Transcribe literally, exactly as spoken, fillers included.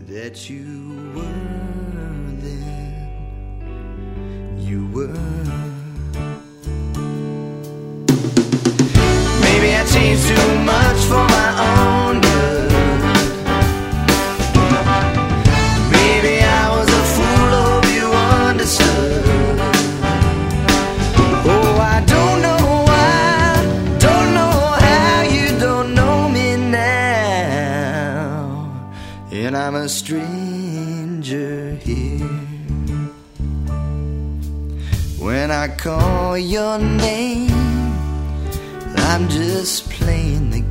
that you were then. You were. Maybe I changed too much for my own good. Maybe I was a fool, hope you understood. Oh, I don't know why, don't know how you don't know me now. And I'm a stranger here. When I call your name, I'm just playing the